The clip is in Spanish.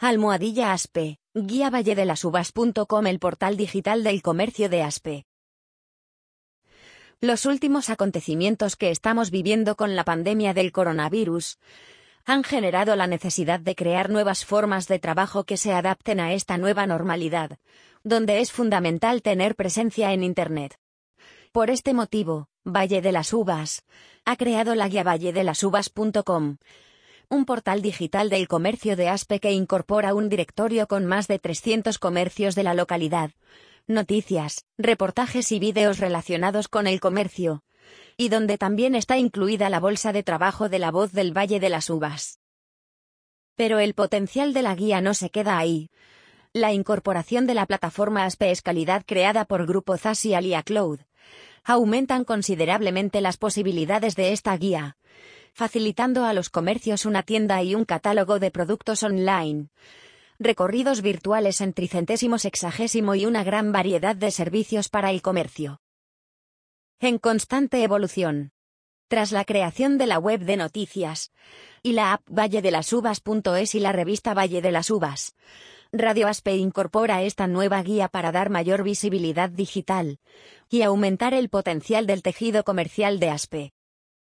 Aspe, guía valledelasuvas.com, el portal digital del comercio de Aspe. Los últimos acontecimientos que estamos viviendo con la pandemia del coronavirus han generado la necesidad de crear nuevas formas de trabajo que se adapten a esta nueva normalidad, donde es fundamental tener presencia en Internet. Por este motivo, Valle de las Uvas ha creado la guía valledelasuvas.com, un portal digital del comercio de Aspe que incorpora un directorio con más de 300 comercios de la localidad, noticias, reportajes y vídeos relacionados con el comercio, y donde también está incluida la bolsa de trabajo de La Voz del Valle de las Uvas. Pero el potencial de la guía no se queda ahí. La incorporación de la plataforma Aspe Escalidad creada por Grupo ZAS y Alia Cloud aumentan considerablemente las posibilidades de esta guía, facilitando a los comercios una tienda y un catálogo de productos online, recorridos virtuales en tricentésimo sexagésimo y una gran variedad de servicios para el comercio. En constante evolución. Tras la creación de la web de noticias y la app valledelasuvas.es y la revista Valle de las Uvas, Radio Aspe incorpora esta nueva guía para dar mayor visibilidad digital y aumentar el potencial del tejido comercial de Aspe.